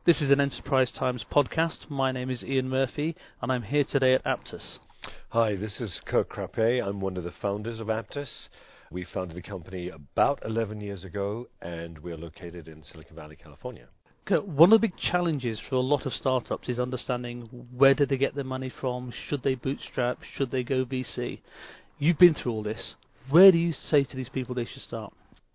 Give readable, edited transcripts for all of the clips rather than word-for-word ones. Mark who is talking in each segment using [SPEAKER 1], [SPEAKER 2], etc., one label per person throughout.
[SPEAKER 1] This is an Enterprise Times podcast. My name is Ian Murphy, and I'm here today at Aptus.
[SPEAKER 2] Hi, this is Kirk Krappe. I'm one of the founders of Aptus. We founded the company about 11 years ago, and we're located in Silicon Valley, California.
[SPEAKER 1] Kirk, one of the big challenges for a lot of startups is understanding where did they get their money from, should they bootstrap, should they go VC. You've been through all this. Where do you say to these people they should start?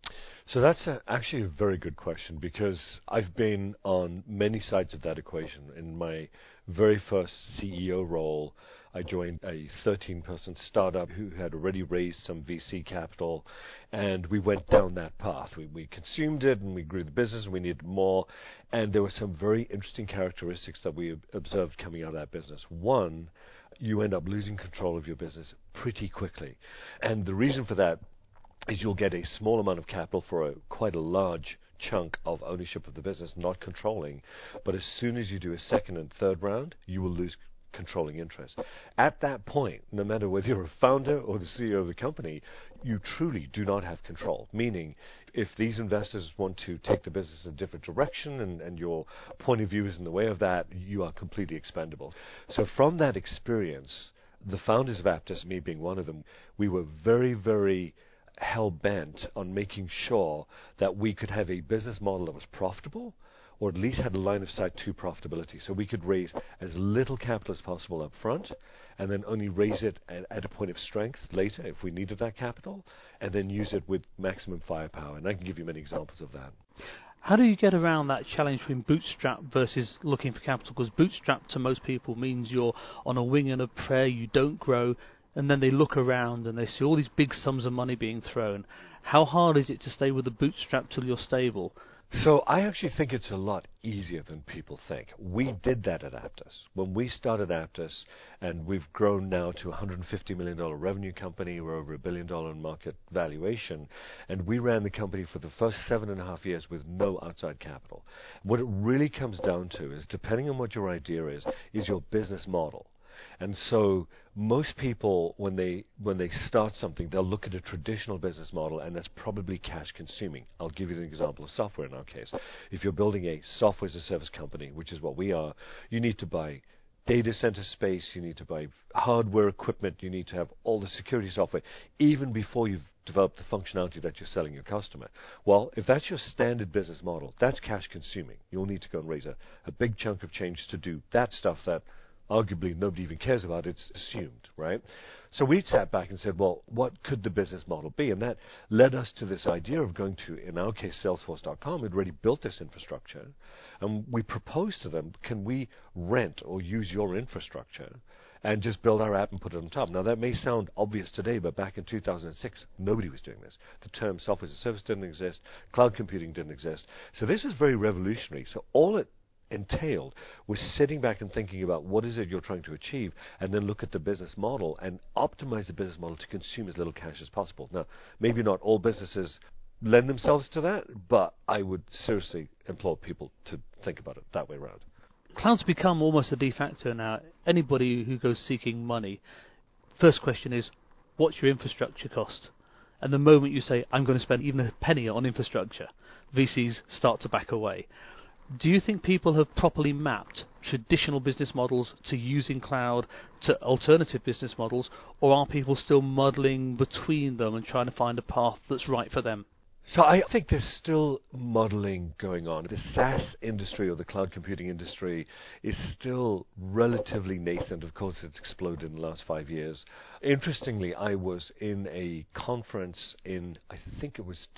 [SPEAKER 2] So that's actually a very good question, because I've been on many sides of that equation. In my very first CEO role, I joined a 13-person startup who had already raised some VC capital, and we went down that path. We consumed it, and we grew the business, and we needed more, and there were some very interesting characteristics that we observed coming out of that business. One, you end up losing control of your business pretty quickly, and the reason for that is you'll get a small amount of capital for quite a large chunk of ownership of the business, not controlling. But as soon as you do a second and third round, you will lose controlling interest. At that point, no matter whether you're a founder or the CEO of the company, you truly do not have control. Meaning, if these investors want to take the business in a different direction and your point of view is in the way of that, you are completely expendable. So from that experience, the founders of Aptus, me being one of them, we were very, very hell-bent on making sure that we could have a business model that was profitable, or at least had a line of sight to profitability, so we could raise as little capital as possible up front, and then only raise it at a point of strength later if we needed that capital, and then use it with maximum firepower. And I can give you many examples of that.
[SPEAKER 1] How do you get around that challenge between bootstrap versus looking for capital? Because bootstrap to most people means you're on a wing and a prayer, you don't grow, and then they look around and they see all these big sums of money being thrown. How hard is it to stay with the bootstrap till you're stable?
[SPEAKER 2] So I actually think it's a lot easier than people think. We did that at Aptus. When we started Aptus, and we've grown now to a $150 million revenue company, we're over $1 billion in market valuation, and we ran the company for the first 7.5 years with no outside capital. What it really comes down to is, depending on what your idea is your business model. And so most people, when they start something, they'll look at a traditional business model, and that's probably cash consuming. I'll give you an example of software in our case. If you're building a software as a service company, which is what we are, you need to buy data center space, you need to buy hardware equipment, you need to have all the security software, even before you've developed the functionality that you're selling your customer. Well, if that's your standard business model, that's cash consuming. You'll need to go and raise a big chunk of change to do that stuff that arguably nobody even cares about. It's assumed, right? So we sat back and said, well, what could the business model be? And that led us to this idea of going to, in our case, Salesforce.com had already built this infrastructure. And we proposed to them, can we rent or use your infrastructure and just build our app and put it on top? Now, that may sound obvious today, but back in 2006, nobody was doing this. The term software as a service didn't exist. Cloud computing didn't exist. So this was very revolutionary. So all it entailed was sitting back and thinking about what is it you're trying to achieve, and then look at the business model and optimize the business model to consume as little cash as possible. Now, maybe not all businesses lend themselves to that, but I would seriously implore people to think about it that way around.
[SPEAKER 1] Cloud's become almost a de facto now. Anybody who goes seeking money, first question is, what's your infrastructure cost? And the moment you say, I'm going to spend even a penny on infrastructure, VCs start to back away. Do you think people have properly mapped traditional business models to using cloud to alternative business models, or are people still muddling between them and trying to find a path that's right for them?
[SPEAKER 2] So I think there's still modeling going on. The SaaS industry, or the cloud computing industry, is still relatively nascent. Of course, it's exploded in the last 5 years. Interestingly, I was in a conference in, I think it was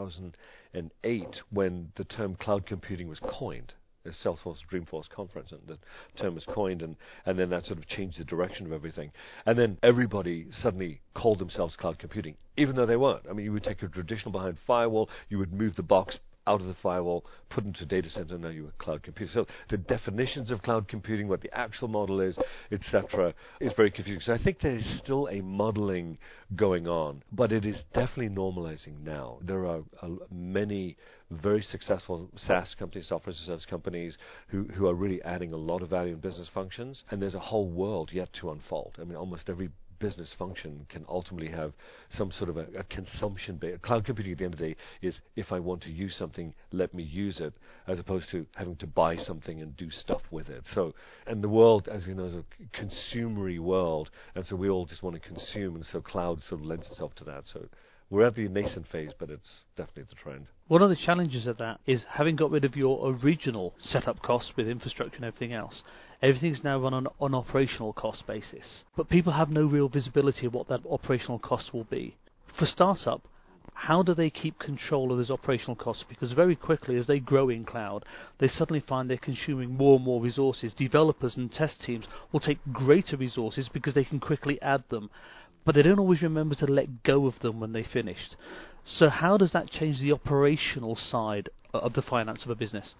[SPEAKER 2] 2008, when the term cloud computing was coined. The Salesforce Dreamforce conference, and the term was coined, and then that sort of changed the direction of everything. And then everybody suddenly called themselves cloud computing, even though they weren't. I mean, you would take a traditional behind firewall, you would move the box out of the firewall, put into a data center, and now you're a cloud computer. So the definitions of cloud computing, what the actual model is, etc., is very confusing. So I think there is still a modeling going on, but it is definitely normalizing now. There are many very successful SaaS companies, software as a service companies, who are really adding a lot of value in business functions, and there's a whole world yet to unfold. I mean, almost every business function can ultimately have some sort of a consumption base. Cloud computing at the end of the day is, if I want to use something, let me use it, as opposed to having to buy something and do stuff with it. So, and the world, as you know, is a consumery world, and so we all just want to consume, and so cloud sort of lends itself to that. So we're at the nascent phase, but it's definitely the trend.
[SPEAKER 1] One of the challenges of that is, having got rid of your original setup costs with infrastructure and everything else, everything's now run on an operational cost basis. But people have no real visibility of what that operational cost will be. For startup, how do they keep control of those operational costs? Because very quickly, as they grow in cloud, they suddenly find they're consuming more and more resources. Developers and test teams will take greater resources because they can quickly add them, but they don't always remember to let go of them when they finished. So how does that change the operational side of the finance of a business?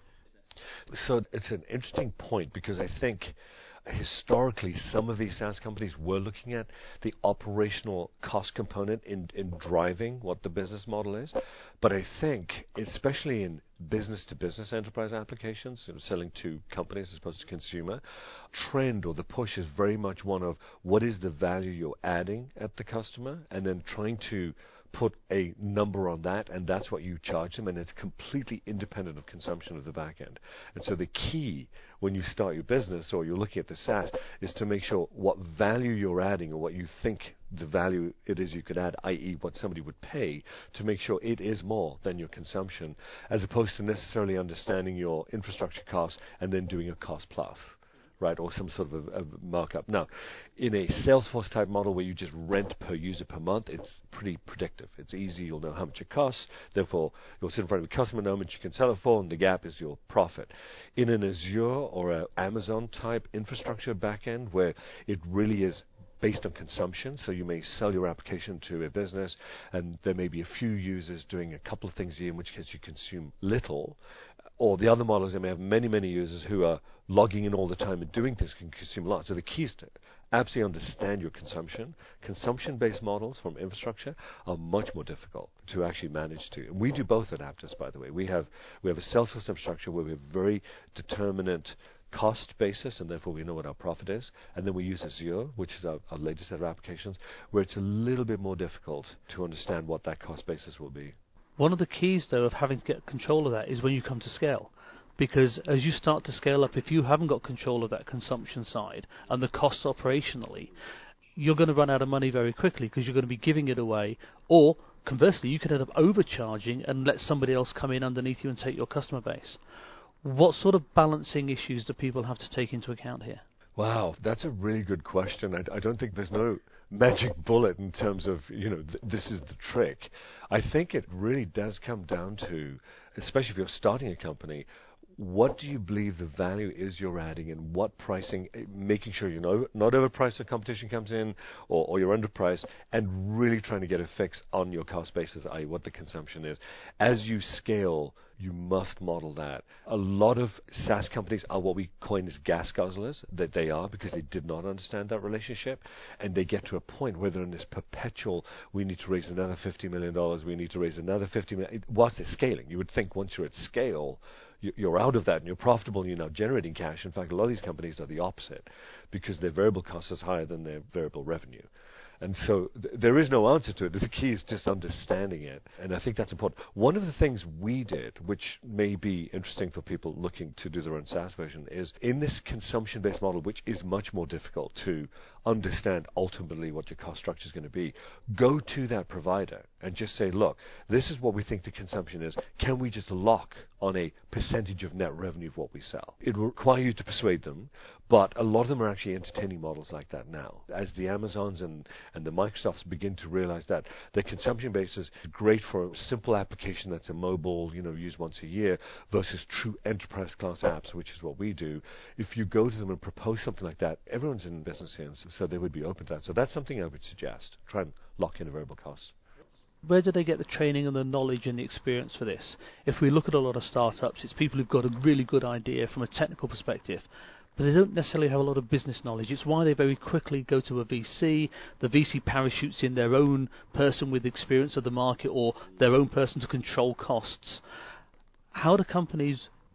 [SPEAKER 2] So it's an interesting point, because I think historically some of these SaaS companies were looking at the operational cost component in driving what the business model is. But I think, especially in business-to-business enterprise applications, selling to companies as opposed to consumer, trend or the push is very much one of what is the value you're adding at the customer, and then trying to put a number on that, and that's what you charge them, and it's completely independent of consumption of the back end. And so the key when you start your business or you're looking at the SaaS is to make sure what value you're adding, or what you think the value it is you could add, i.e. what somebody would pay, to make sure it is more than your consumption, as opposed to necessarily understanding your infrastructure costs and then doing a cost plus, right, or some sort of a markup. Now, in a Salesforce type model where you just rent per user per month, it's pretty predictive. It's easy. You'll know how much it costs. Therefore, you'll sit in front of the customer, know how much you can sell it for, and the gap is your profit. In an Azure or an Amazon type infrastructure backend, where it really is based on consumption, so you may sell your application to a business, and there may be a few users doing a couple of things a year, in which case you consume little. Or the other models, they may have many, many users who are logging in all the time and doing things, can consume a lot. So the key is to absolutely understand your consumption. Consumption-based models from infrastructure are much more difficult to actually manage to. And we do both at Apttus, by the way. We have a Salesforce infrastructure where we have very determinate cost basis, and therefore we know what our profit is. And then we use Azure, which is our latest set of applications, where it's a little bit more difficult to understand what that cost basis will be.
[SPEAKER 1] One of the keys, though, of having to get control of that is when you come to scale. Because as you start to scale up, if you haven't got control of that consumption side and the costs operationally, you're going to run out of money very quickly, because you're going to be giving it away. Or, conversely, you could end up overcharging and let somebody else come in underneath you and take your customer base. What sort of balancing issues do people have to take into account here?
[SPEAKER 2] Wow, that's a really good question. I don't think there's no magic bullet in terms of, this is the trick. I think it really does come down to, especially if you're starting a company, what do you believe the value is you're adding, and what pricing, making sure not overpriced when competition comes in, or you're underpriced, and really trying to get a fix on your cost basis, i.e. what the consumption is. As you scale, you must model that. A lot of SaaS companies are what we coin as gas guzzlers, that they are, because they did not understand that relationship, and they get to a point where they're in this perpetual, we need to raise another $50 million, we need to raise another $50 million. Whilst they're scaling, you would think once you're at scale, you're out of that and you're profitable and you're now generating cash. In fact, a lot of these companies are the opposite, because their variable cost is higher than their variable revenue. And so there is no answer to it. The key is just understanding it. And I think that's important. One of the things we did, which may be interesting for people looking to do their own SaaS version, is in this consumption-based model, which is much more difficult to understand ultimately what your cost structure is going to be, go to that provider and just say, look, this is what we think the consumption is. Can we just lock on a percentage of net revenue of what we sell? It will require you to persuade them, but a lot of them are actually entertaining models like that now. As the Amazons and the Microsofts begin to realize that the consumption base is great for a simple application that's a mobile, used once a year, versus true enterprise class apps, which is what we do. If you go to them and propose something like that, everyone's in business here, so they would be open to that. So that's something I would suggest. Try and lock in a variable cost.
[SPEAKER 1] Where do they get the training and the knowledge and the experience for this? If we look at a lot of startups, it's people who've got a really good idea from a technical perspective, but they don't necessarily have a lot of business knowledge. It's why they very quickly go to a VC. The VC parachutes in their own person with experience of the market, or their own person to control costs. How do companies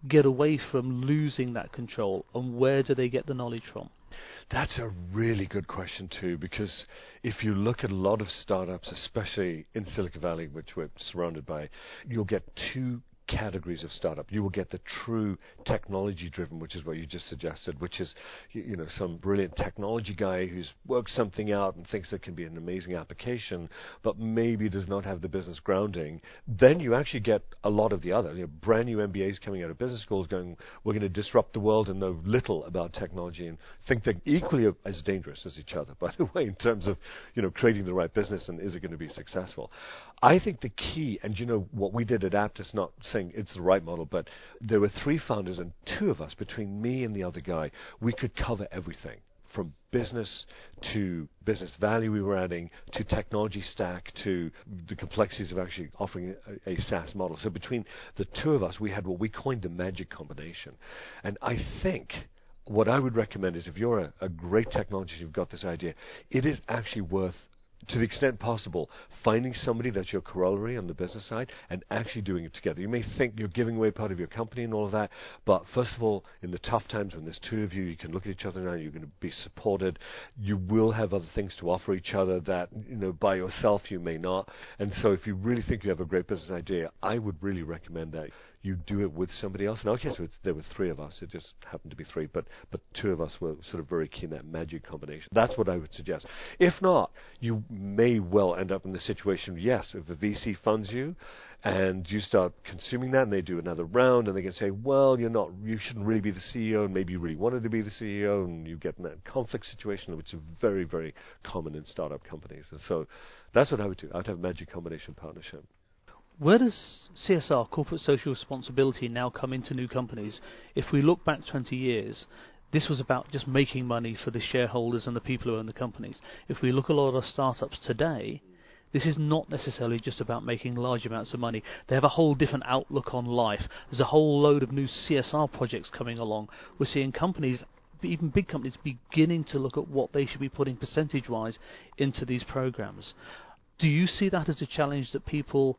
[SPEAKER 1] get away from losing that control, and where do they get the knowledge from?
[SPEAKER 2] That's a really good question too, because if you look at a lot of startups, especially in Silicon Valley, which we're surrounded by, you'll get two categories of startup. You will get the true technology driven, which is what you just suggested, which is some brilliant technology guy who's worked something out and thinks it can be an amazing application, but maybe does not have the business grounding. Then you actually get a lot of the other brand new MBAs coming out of business schools going, we're going to disrupt the world and know little about technology and think they're equally as dangerous as each other, by the way, in terms of creating the right business and is it going to be successful. I think the key, and what we did at Apttus, not saying it's the right model, but there were 3 founders and 2 of us, between me and the other guy, we could cover everything from business to business value we were adding to technology stack to the complexities of actually offering a SaaS model. So between the 2 of us, we had what we coined the magic combination. And I think what I would recommend is if you're a great technologist, you've got this idea, it is actually worth, to the extent possible, finding somebody that's your corollary on the business side and actually doing it together. You may think you're giving away part of your company and all of that, but first of all, in the tough times when there's 2 of you, you can look at each other now, you're going to be supported. You will have other things to offer each other that, by yourself you may not. And so if you really think you have a great business idea, I would really recommend that you do it with somebody else. In our case, there were 3 of us. It just happened to be 3, but 2 of us were sort of very keen, that magic combination. That's what I would suggest. If not, you may well end up in the situation, yes, if a VC funds you and you start consuming that and they do another round and they can say, well, you shouldn't really be the CEO, and maybe you really wanted to be the CEO, and you get in that conflict situation, which is very, very common in startup companies. And so that's what I would do. I would have a magic combination partnership.
[SPEAKER 1] Where does CSR, corporate social responsibility, now come into new companies? If we look back 20 years, this was about just making money for the shareholders and the people who own the companies. If we look at a lot of startups today, this is not necessarily just about making large amounts of money. They have a whole different outlook on life. There's a whole load of new CSR projects coming along. We're seeing companies, even big companies, beginning to look at what they should be putting percentage-wise into these programs. Do you see that as a challenge that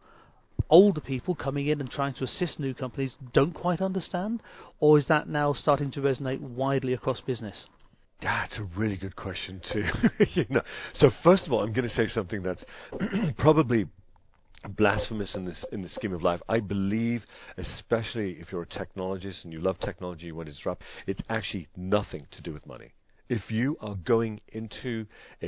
[SPEAKER 1] older people coming in and trying to assist new companies don't quite understand? Or is that now starting to resonate widely across business?
[SPEAKER 2] That's a really good question too. So first of all, I'm going to say something that's probably blasphemous in the scheme of life. I believe, especially if you're a technologist and you love technology, you want to disrupt, it's actually nothing to do with money. If you are going into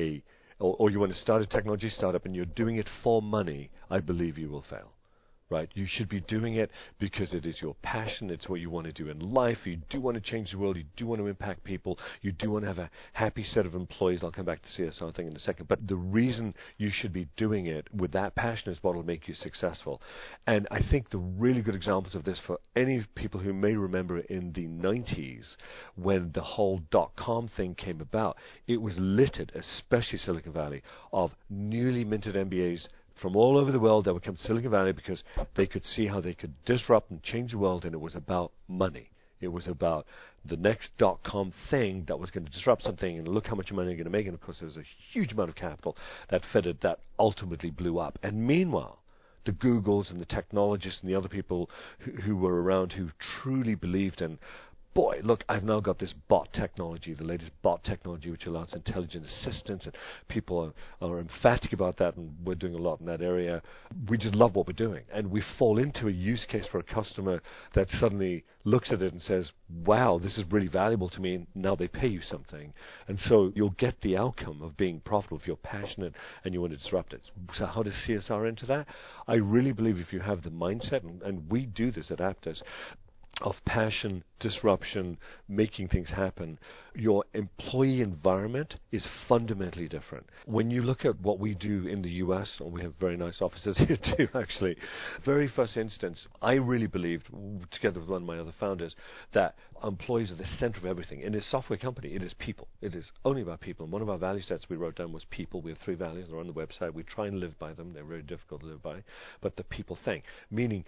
[SPEAKER 2] or you want to start a technology startup and you're doing it for money, I believe you will fail. Right? You should be doing it because it is your passion. It's what you want to do in life. You do want to change the world. You do want to impact people. You do want to have a happy set of employees. I'll come back to the CSR thing in a second. But the reason you should be doing it with that passion is what will make you successful. And I think the really good examples of this for any people who may remember in the 90s when the whole .com thing came about, it was littered, especially Silicon Valley, of newly minted MBAs from all over the world that would come to Silicon Valley because they could see how they could disrupt and change the world, and it was about money. It was about the next .com thing that was going to disrupt something, and look how much money you're going to make. And of course, there was a huge amount of capital that fed it that ultimately blew up. And meanwhile, the Googles and the technologists and the other people who were around who truly believed in, boy, look, I've now got this bot technology, the latest bot technology, which allows intelligent assistance, and people are emphatic about that, and we're doing a lot in that area. We just love what we're doing, and we fall into a use case for a customer that suddenly looks at it and says, wow, this is really valuable to me, and now they pay you something. And so you'll get the outcome of being profitable if you're passionate and you want to disrupt it. So how does CSR enter that? I really believe if you have the mindset, and we do this at Apttus, of passion, disruption, making things happen, your employee environment is fundamentally different. When you look at what we do in the US, and we have very nice offices here too, actually, very first instance, I really believed, together with one of my other founders, that employees are the center of everything. In a software company, it is people. It is only about people. And one of our value sets we wrote down was people. We have 3 values. They're on the website. We try and live by them. They're very difficult to live by. But the people thing, meaning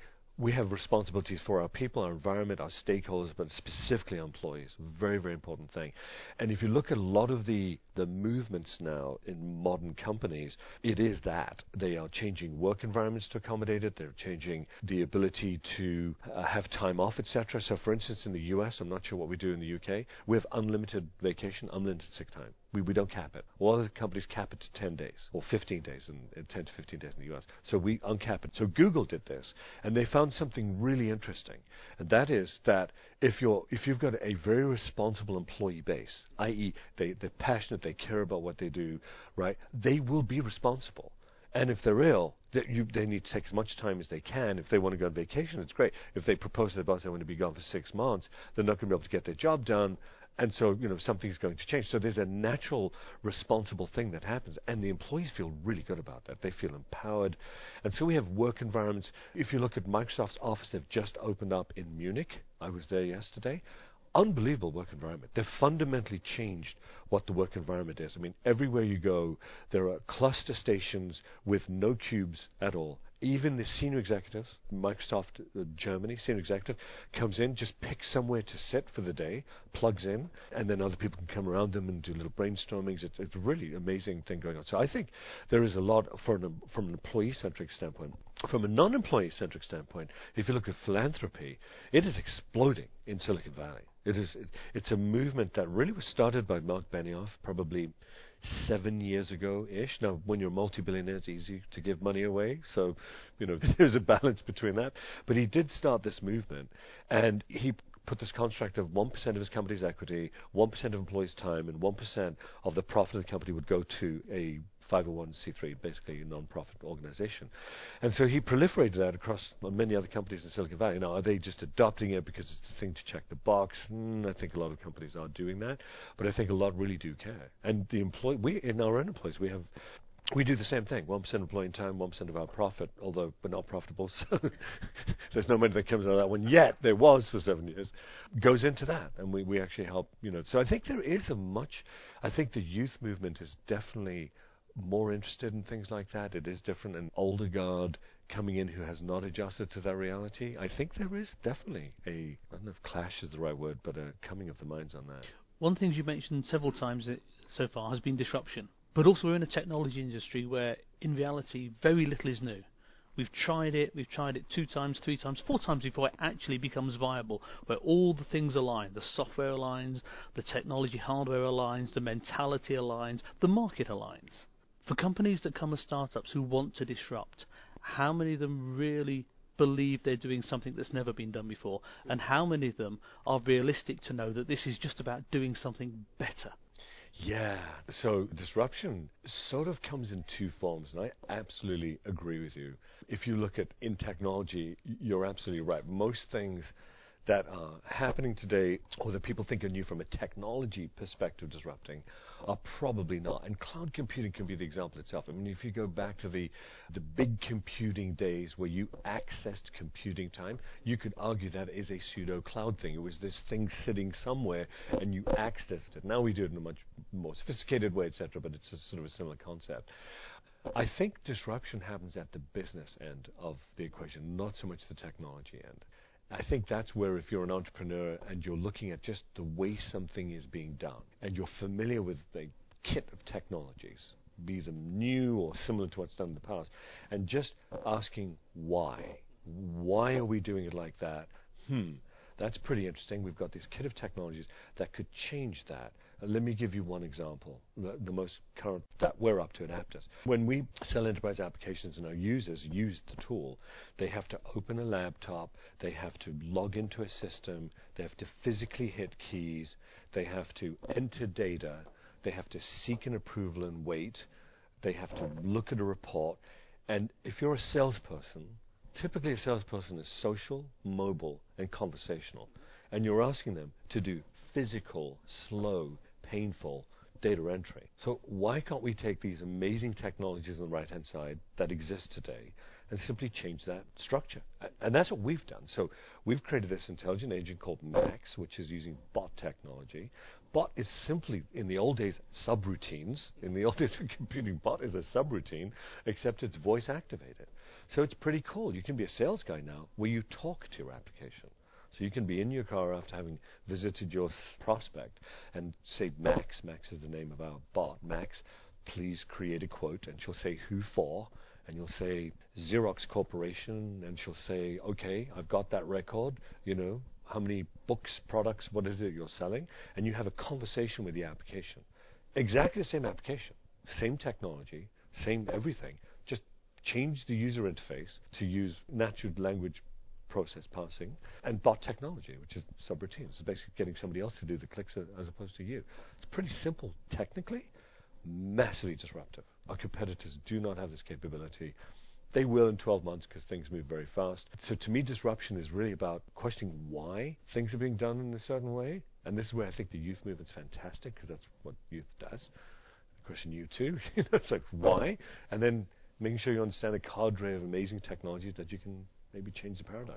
[SPEAKER 2] we have responsibilities for our people, our environment, our stakeholders, but specifically our employees. Very, very important thing. And if you look at a lot of the movements now in modern companies, it is that. They are changing work environments to accommodate it. They're changing the ability to have time off, etc. So, for instance, in the US, I'm not sure what we do in the UK, we have unlimited vacation, unlimited sick time. We don't cap it. All other companies cap it to 10 days or 15 days, and 10 to 15 days in the US. So we uncap it. So Google did this, and they found something really interesting, and that is that if you've got a very responsible employee base, i.e., they're passionate, they care about what they do, right? They will be responsible. And if they're ill, they need to take as much time as they can. If they want to go on vacation, it's great. If they propose to their boss they want to be gone for 6 months, they're not going to be able to get their job done. And so, something's going to change. So there's a natural, responsible thing that happens. And the employees feel really good about that. They feel empowered. And so we have work environments. If you look at Microsoft's office, they've just opened up in Munich. I was there yesterday. Unbelievable work environment. They've fundamentally changed what the work environment is. I mean, everywhere you go, there are cluster stations with no cubes at all. Even the senior executives, Microsoft Germany senior executive, comes in, just picks somewhere to sit for the day, plugs in, and then other people can come around them and do little brainstormings. It's a really amazing thing going on. So I think there is a lot from an employee-centric standpoint. From a non-employee-centric standpoint, if you look at philanthropy, it is exploding in Silicon Valley. It's a movement that really was started by Mark Benioff probably 7 years ago-ish. Now, when you're a multi-billionaire, it's easy to give money away. So, there's a balance between that. But he did start this movement, and he put this construct of 1% of his company's equity, 1% of employees' time, and 1% of the profit of the company would go to a 501c3, basically a non-profit organization. And so he proliferated that across many other companies in Silicon Valley. Now, are they just adopting it because it's the thing to check the box? I think a lot of companies are doing that, but I think a lot really do care. And in our own employees, we do the same thing. 1% employee time, 1% of our profit, although we're not profitable, so there's no money that comes out of that one yet. There was for 7 years. Goes into that, and we actually help, So I think there is I think the youth movement is definitely more interested in things like that. It is different. An older guard coming in who has not adjusted to that reality. I think there is definitely I don't know if clash is the right word, but a coming of the minds on that.
[SPEAKER 1] One thing you mentioned several times so far has been disruption. But also we're in a technology industry where, in reality, very little is new. We've tried it 2 times, 3 times, 4 times before it actually becomes viable, where all the things align. The software aligns, the technology hardware aligns, the mentality aligns, the market aligns. For companies that come as startups who want to disrupt, how many of them really believe they're doing something that's never been done before? And how many of them are realistic to know that this is just about doing something better?
[SPEAKER 2] Yeah, so disruption sort of comes in 2 forms, and I absolutely agree with you. If you look at in technology, you're absolutely right. Most things that are happening today, or that people think are new from a technology perspective disrupting, are probably not. And cloud computing can be the example itself. I mean, if you go back to the big computing days where you accessed computing time, you could argue that is a pseudo-cloud thing. It was this thing sitting somewhere, and you accessed it. Now we do it in a much more sophisticated way, etc., but it's sort of a similar concept. I think disruption happens at the business end of the equation, not so much the technology end. I think that's where, if you're an entrepreneur and you're looking at just the way something is being done, and you're familiar with the kit of technologies, be them new or similar to what's done in the past, and just asking why. Why are we doing it like that? That's pretty interesting. We've got this kit of technologies that could change that. Let me give you one example, the most current that we're up to at Aptus. When we sell enterprise applications and our users use the tool, they have to open a laptop, they have to log into a system, they have to physically hit keys, they have to enter data, they have to seek an approval and wait, they have to look at a report. And if you're a salesperson, typically a salesperson is social, mobile, and conversational. And you're asking them to do physical, slow, painful data entry. So why can't we take these amazing technologies on the right-hand side that exist today and simply change that structure. And that's what we've done. So we've created this intelligent agent called Max, which is using bot technology. Bot is simply, in the old days, subroutines. In the old days of computing, bot is a subroutine, except it's voice activated. So it's pretty cool. You can be a sales guy now where you talk to your application. So you can be in your car after having visited your prospect and say, Max is the name of our bot, Max, please create a quote, and she'll say, who for? And you'll say, Xerox Corporation, and she'll say, okay, I've got that record, how many books, products, what is it you're selling? And you have a conversation with the application. Exactly the same application, same technology, same everything, just change the user interface to use natural language process passing and bot technology, which is subroutines. It's basically getting somebody else to do the clicks as opposed to you. It's pretty simple technically, massively disruptive. Our competitors do not have this capability. They will in 12 months because things move very fast. So to me, disruption is really about questioning why things are being done in a certain way. And this is where I think the youth movement's fantastic, because that's what youth does. I question you too. It's like, why? And then making sure you understand a cadre of amazing technologies that you can maybe change the paradigm.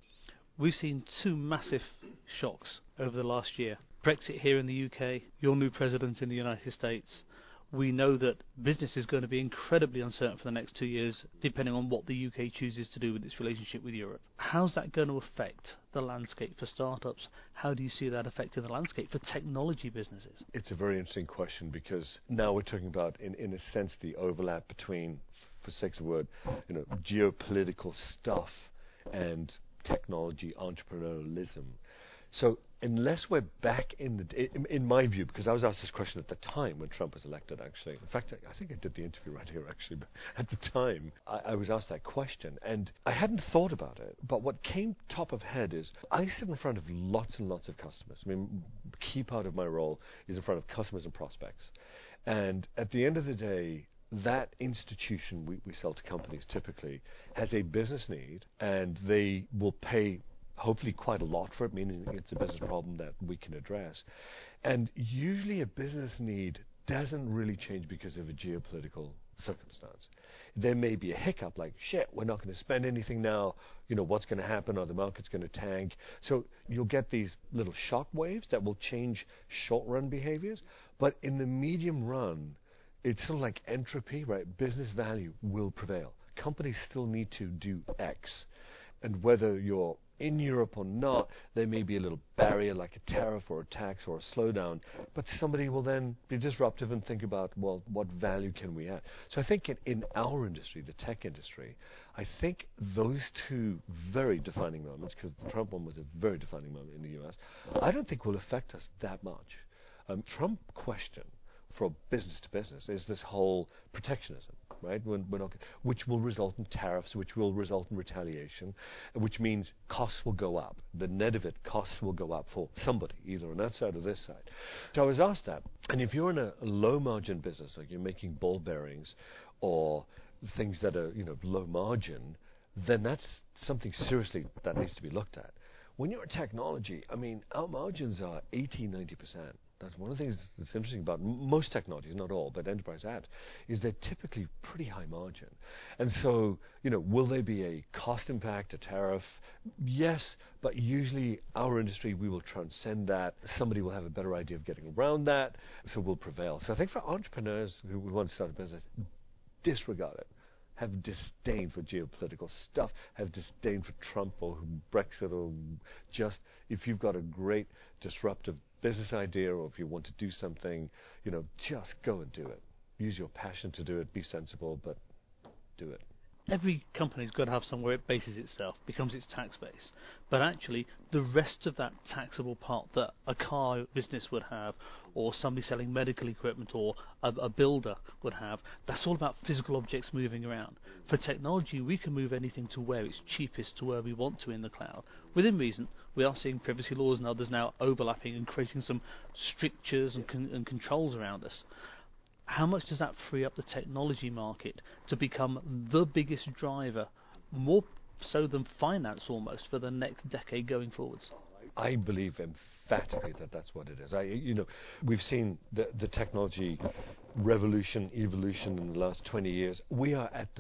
[SPEAKER 1] We've seen two massive shocks over the last year. Brexit here in the UK, your new president in the United States. We know that business is going to be incredibly uncertain for the next 2 years, depending on what the UK chooses to do with its relationship with Europe. How's that going to affect the landscape for startups? How do you see that affecting the landscape for technology businesses?
[SPEAKER 2] It's a very interesting question, because now we're talking about, in a sense, the overlap between, for sake of the word, geopolitical stuff and technology entrepreneurialism. So unless we're back in my view, because I was asked this question at the time when Trump was elected, actually. In fact, I think I did the interview right here, actually. But at the time, I was asked that question, and I hadn't thought about it. But what came top of head is I sit in front of lots and lots of customers. I mean, a key part of my role is in front of customers and prospects. And at the end of the day, that institution we sell to companies typically has a business need, and they will pay hopefully quite a lot for it, meaning it's a business problem that we can address. And usually a business need doesn't really change because of a geopolitical circumstance. There may be a hiccup like, shit, we're not going to spend anything now, what's going to happen, or the market's going to tank. So you'll get these little shock waves that will change short-run behaviors, but in the medium run, it's sort of like entropy, right? Business value will prevail. Companies still need to do X. And whether you're in Europe or not, there may be a little barrier like a tariff or a tax or a slowdown, but somebody will then be disruptive and think about, well, what value can we add? So I think in our industry, the tech industry, I think those two very defining moments, because the Trump one was a very defining moment in the U.S., I don't think will affect us that much. Trump question for business to business is this whole protectionism, right? Which will result in tariffs, which will result in retaliation, which means costs will go up. The net of it, costs will go up for somebody, either on that side or this side. So I was asked that, and if you're in a low margin business, like you're making ball bearings or things that are low margin, then that's something seriously that needs to be looked at. When you're in technology, I mean, our margins are 80-90%. That's one of the things that's interesting about most technologies, not all, but enterprise apps, is they're typically pretty high margin. And so, will there be a cost impact, a tariff? Yes, but usually our industry, we will transcend that. Somebody will have a better idea of getting around that, so we'll prevail. So I think for entrepreneurs who want to start a business, disregard it. Have disdain for geopolitical stuff, have disdain for Trump or Brexit, or just, if you've got a great disruptive business idea, or if you want to do something, just go and do it. Use your passion to do it, be sensible, but do it.
[SPEAKER 1] Every company's got to have somewhere it bases itself, becomes its tax base. But actually, the rest of that taxable part that a car business would have, or somebody selling medical equipment, or a builder would have, that's all about physical objects moving around. For technology, we can move anything to where it's cheapest, to where we want to in the cloud. Within reason, we are seeing privacy laws and others now overlapping and creating some strictures and controls around us. How much does that free up the technology market to become the biggest driver, more so than finance almost, for the next decade going forwards?
[SPEAKER 2] I believe emphatically that that's what it is. We've seen the technology revolution, evolution in the last 20 years. We are at the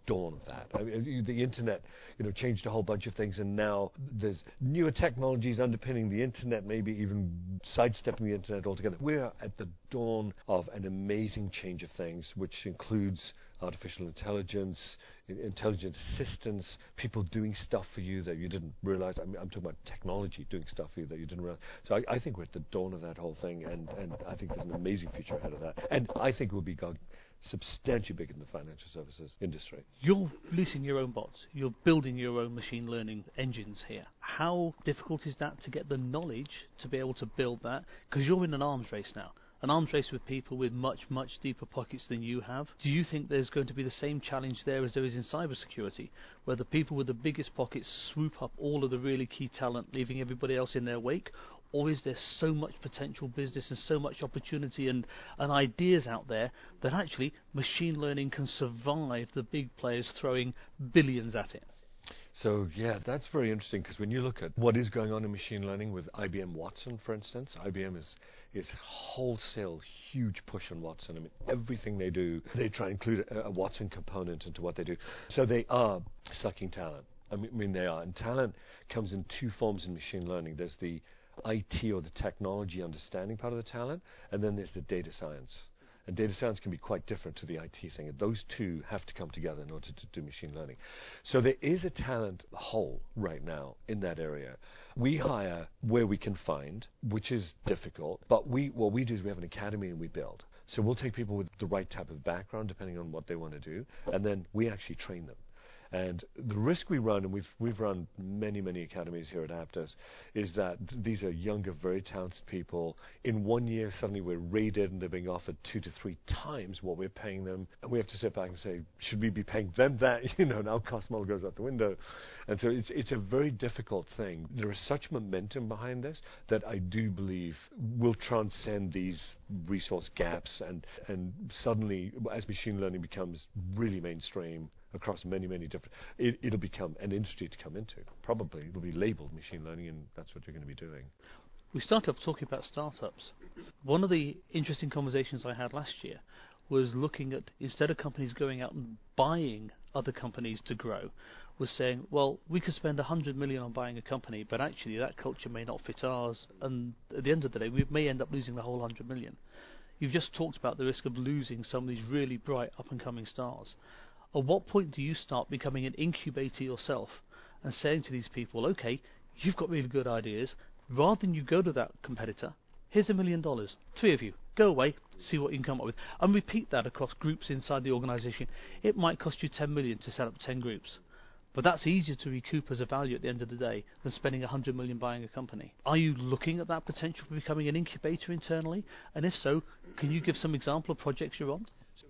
[SPEAKER 2] dawn of that. I mean, the internet, changed a whole bunch of things, and now there's newer technologies underpinning the internet, maybe even sidestepping the internet altogether. We're at the dawn of an amazing change of things, which includes artificial intelligence, intelligent assistants, people doing stuff for you that you didn't realize. I'm talking about technology doing stuff for you that you didn't realize. So I think we're at the dawn of that whole thing, and I think there's an amazing future ahead of that. And I think we'll be substantially bigger than the financial services industry.
[SPEAKER 1] You're leasing your own bots. You're building your own machine learning engines here. How difficult is that to get the knowledge to be able to build that? Because you're in an arms race now. An arms race with people with much, much deeper pockets than you have. Do you think there's going to be the same challenge there as there is in cybersecurity, where the people with the biggest pockets swoop up all of the really key talent, leaving everybody else in their wake? Or is there so much potential business and so much opportunity and ideas out there that actually machine learning can survive the big players throwing billions at it?
[SPEAKER 2] So yeah, that's very interesting, because when you look at what is going on in machine learning with IBM Watson, for instance, IBM is wholesale huge push on Watson. I mean, everything they do, they try and include a Watson component into what they do. So they are sucking talent. I mean they are. And talent comes in two forms in machine learning. There's the IT, or the technology understanding part of the talent, and then there's the data science. And data science can be quite different to the IT thing. And those two have to come together in order to do machine learning. So there is a talent hole right now in that area. We hire where we can find, which is difficult. But what we do is we have an academy and we build. So we'll take people with the right type of background, depending on what they want to do, and then we actually train them. And the risk we run, and we've run many, many academies here at Aptus, is that these are younger, very talented people. In 1 year, suddenly we're rated and they're being offered 2 to 3 times what we're paying them. And we have to sit back and say, should we be paying them that? And our cost model goes out the window. And so it's a very difficult thing. There is such momentum behind this that I do believe will transcend these resource gaps. And suddenly, as machine learning becomes really mainstream, across many, many different, it'll become an industry to come into. Probably it'll be labeled machine learning, and that's what you're going to be doing.
[SPEAKER 1] We started off talking about startups. One of the interesting conversations I had last year was looking at, instead of companies going out and buying other companies to grow, was saying, well, we could spend 100 million on buying a company, but actually that culture may not fit ours, and at the end of the day we may end up losing the whole 100 million. You've just talked about the risk of losing some of these really bright up-and-coming stars. At what point do you start becoming an incubator yourself and saying to these people, okay, you've got really good ideas, rather than you go to that competitor, here's $1 million, 3 of you, go away, see what you can come up with, and repeat that across groups inside the organisation. It might cost you 10 million to set up 10 groups, but that's easier to recoup as a value at the end of the day than spending 100 million buying a company. Are you looking at that potential for becoming an incubator internally? And if so, can you give some example of projects you're on?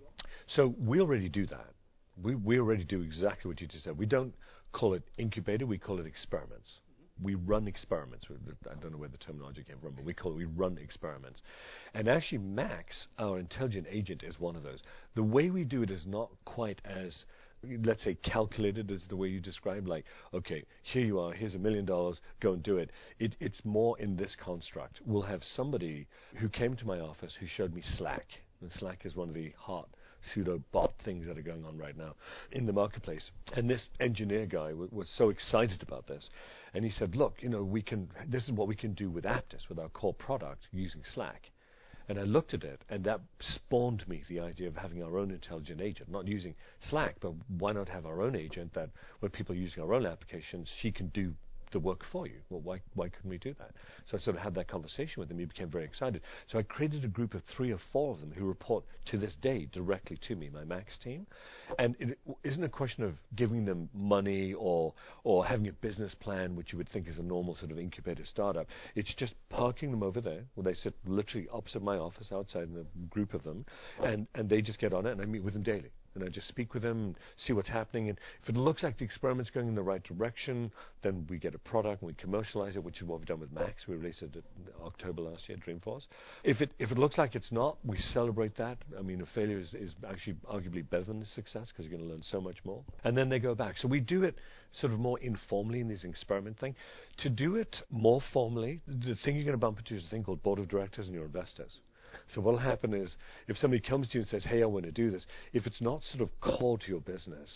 [SPEAKER 2] So we already do that. We already do exactly what you just said. We don't call it incubator, we call it experiments. We run experiments. I don't know where the terminology came from, but we run experiments. And actually Max, our intelligent agent, is one of those. The way we do it is not quite as, let's say, calculated as the way you described, like, okay, here you are, here's $1 million, go and do it. It's more in this construct. We'll have somebody who came to my office who showed me Slack. And Slack is one of the hot pseudo bot things that are going on right now in the marketplace. And this engineer guy was so excited about this. And he said, look, this is what we can do with Aptus, with our core product, using Slack. And I looked at it, and that spawned me the idea of having our own intelligent agent, not using Slack, but why not have our own agent that when people are using our own applications, she can do the work for you. Well, why couldn't we do that? So I sort of had that conversation with him. He became very excited. So I created a group of 3 or 4 of them who report to this day directly to me, my Max team. And it isn't a question of giving them money or having a business plan, which you would think is a normal sort of incubator startup. It's just parking them over there, where they sit literally opposite my office outside in a group of them, and they just get on it, and I meet with them daily. And I just speak with them, see what's happening. And if it looks like the experiment's going in the right direction, then we get a product and we commercialize it, which is what we've done with Max. We released it in October last year, Dreamforce. If it looks like it's not, we celebrate that. I mean, a failure is actually arguably better than a success, because you're going to learn so much more. And then they go back. So we do it sort of more informally in this experiment thing. To do it more formally, the thing you're going to bump into is a thing called board of directors and your investors. So what will happen is, if somebody comes to you and says, hey, I want to do this, if it's not sort of core to your business,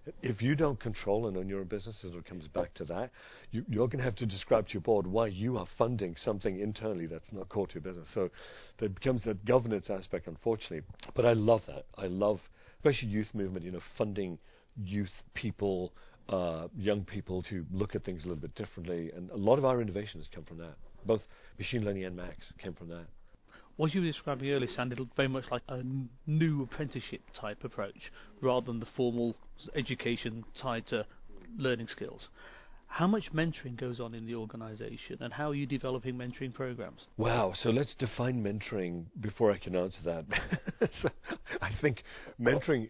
[SPEAKER 2] If you don't control and own your own business, as it comes back to that, you're going to have to describe to your board why you are funding something internally that's not core to your business. So there becomes that governance aspect, unfortunately. But I love that. I love, especially youth movement, funding youth people, young people to look at things a little bit differently. And a lot of our innovations come from that. Both machine learning and Max came from that.
[SPEAKER 1] What you were describing earlier sounded very much like a new apprenticeship type approach, rather than the formal education tied to learning skills. How much mentoring goes on in the organisation, and how are you developing mentoring programs?
[SPEAKER 2] Wow, so let's define mentoring before I can answer that. So I think mentoring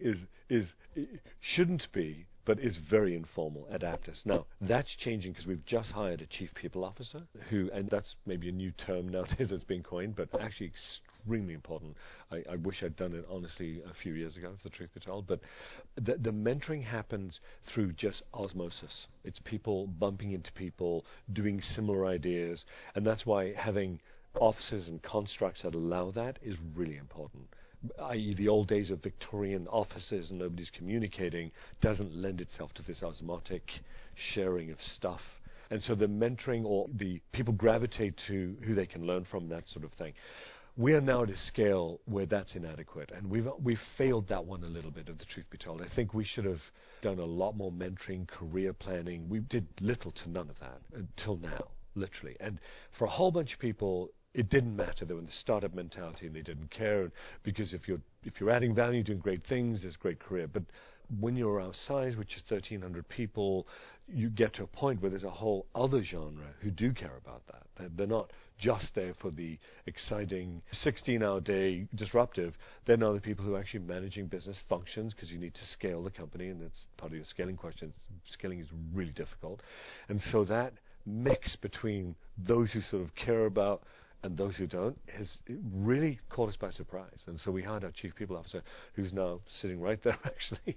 [SPEAKER 2] shouldn't be, but is very informal at Aptus. Now, that's changing because we've just hired a chief people officer and that's maybe a new term nowadays that's being coined, but actually extremely important. I wish I'd done it, honestly, a few years ago, if the truth be told. But the mentoring happens through just osmosis. It's people bumping into people, doing similar ideas, and that's why having offices and constructs that allow that is really important. I.e., the old days of Victorian offices and nobody's communicating doesn't lend itself to this osmotic sharing of stuff. And so the mentoring, or the people gravitate to who they can learn from, that sort of thing. We are now at a scale where that's inadequate, and we've failed that one a little bit, if the truth be told. I think we should have done a lot more mentoring, career planning. We did little to none of that until now, literally. And for a whole bunch of people, it didn't matter. They were in the startup mentality and they didn't care, because if you're adding value, doing great things, there's a great career. But when you're our size, which is 1,300 people, you get to a point where there's a whole other genre who do care about that. They're not just there for the exciting 16-hour day disruptive. They're now the people who are actually managing business functions, because you need to scale the company, and that's part of your scaling question. Scaling is really difficult. And so that mix between those who sort of care about and those who don't has really caught us by surprise. And so we hired our chief people officer, who's now sitting right there, actually,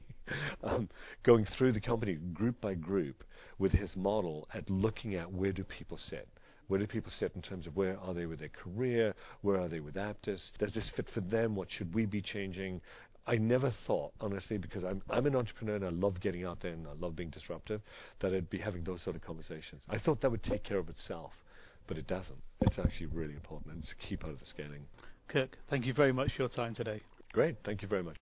[SPEAKER 2] going through the company group by group with his model at looking at where do people sit. Where do people sit in terms of where are they with their career? Where are they with Aptus? Does this fit for them? What should we be changing? I never thought, honestly, because I'm an entrepreneur and I love getting out there and I love being disruptive, that I'd be having those sort of conversations. I thought that would take care of itself. But it doesn't. It's actually really important, and it's a key part of the scaling.
[SPEAKER 1] Kirk, thank you very much for your time today.
[SPEAKER 2] Great. Thank you very much.